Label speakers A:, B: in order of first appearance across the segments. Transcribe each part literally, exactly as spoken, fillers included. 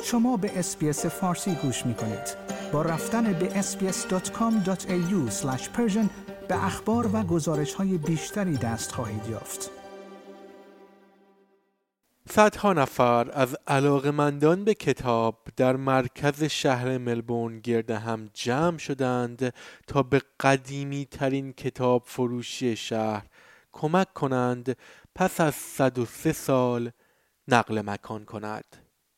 A: شما به اس‌بی‌اس فارسی گوش می‌کنید. با رفتن به اس بی اس دات کام دات ای یو اسلش پرشن به اخبار و گزارش‌های بیشتری دست خواهید یافت.
B: صدها نفر از علاقه‌مندان به کتاب در مرکز شهر ملبورن گرد هم جمع شدند تا به قدیمی ترین کتاب فروشی شهر کمک کنند پس از صد و سه سال نقل مکان کند.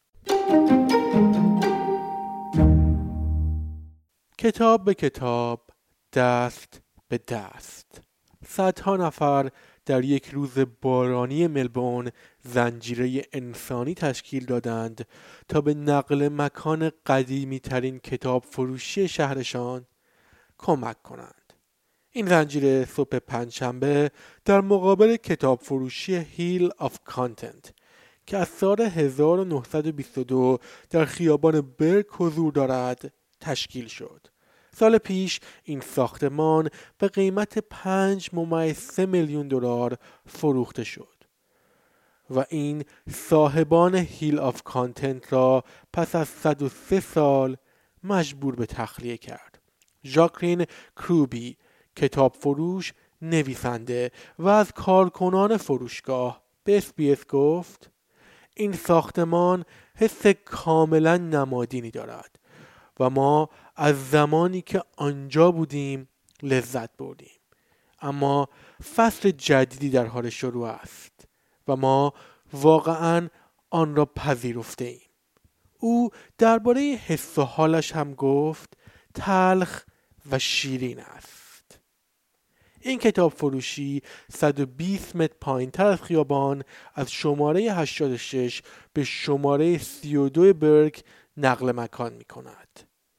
B: کتاب به کتاب، دست به دست. صدها نفر در یک روز بارانی ملبورن زنجیره انسانی تشکیل دادند تا به نقل مکان قدیمی ترین کتاب فروشی شهرشان کمک کنند. این زنجیره صبح پنجشنبه در مقابل کتاب فروشی هیل آف کانتنت که از سال هزار و نهصد و بیست و دو در خیابان برک حضور دارد تشکیل شد. سال پیش این ساختمان به قیمت پنج ممیز سه میلیون دلار فروخته شد و این صاحبان هیل آف کانتنت را پس از صد و سه سال مجبور به تخلیه کرد. ژاکلین کروبی، کتاب فروش، نویسنده و از کارکنان فروشگاه به اس بی اس گفت این ساختمان حس کاملا نمادینی دارد و ما از زمانی که آنجا بودیم لذت بردیم، اما فصل جدیدی در حال شروع است و ما واقعا آن را پذیرفته ایم. او درباره حس و حالش هم گفت تلخ و شیرین است. این کتاب فروشی صد و بیست متر پایین تر از خیابان از شماره هشتاد و شش به شماره سی و دو برک نقل مکان می کند.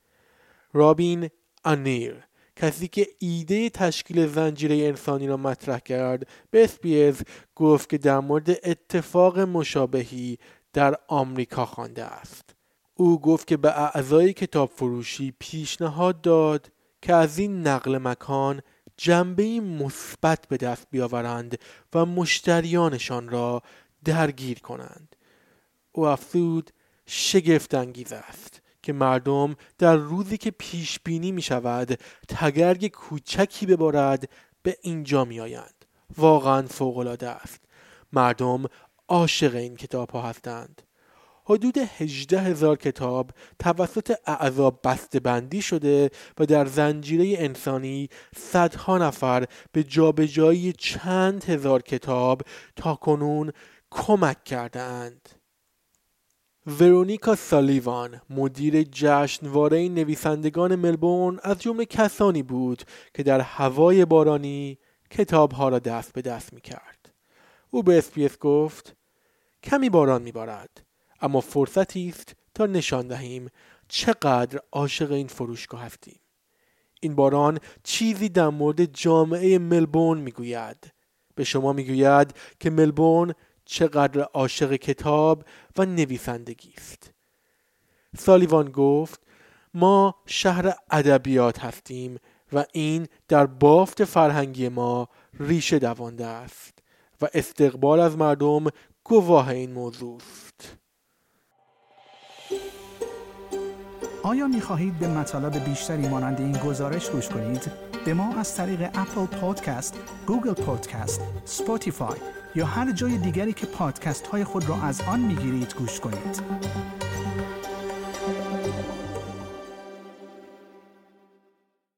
B: رابین آنیر، کسی که ایده تشکیل زنجیره انسانی را مطرح کرد، به اس بی اس گفت که در مورد اتفاق مشابهی در آمریکا خوانده است. او گفت که به اعضای کتاب فروشی پیشنهاد داد که از این نقل مکان جنبه‌ای مثبت به دست بیاورند و مشتریانشان را درگیر کنند. او افزود شگفت انگیز است که مردم در روزی که پیش بینی می شود تگرگ کوچکی ببارد به اینجا می آیند. واقعا فوق العاده است. مردم عاشق این کتاب ها هستند. حدود هجده هزار کتاب توسط اعضا بسته بندی شده و در زنجیره انسانی صدها نفر به جابجایی چند هزار کتاب تا کنون کمک کرده اند. ورونیکا سالیوان، مدیر جشنواره نویسندگان ملبورن، از جمله کسانی بود که در هوای بارانی کتاب‌ها را دست به دست می‌کرد. او به اس بی اس گفت کمی باران می‌بارد، اما فرصتی است تا نشان دهیم چقدر عاشق این فروشگاه هستیم. این باران چیزی در مورد جامعه ملبورن می‌گوید. به شما می‌گوید که ملبورن چقدر عاشق کتاب و نویسندگی است. سالیوان گفت ما شهر ادبیات هستیم و این در بافت فرهنگی ما ریشه دوانده است و استقبال از مردم گواه این موضوع است.
A: آیا می خواهید به مطالب بیشتری مانند این گزارش گوش کنید؟ به ما از طریق اپل پادکست، گوگل پادکست، اسپاتیفای یا هر جای دیگری که پادکست های خود را از آن می گیرید گوش کنید.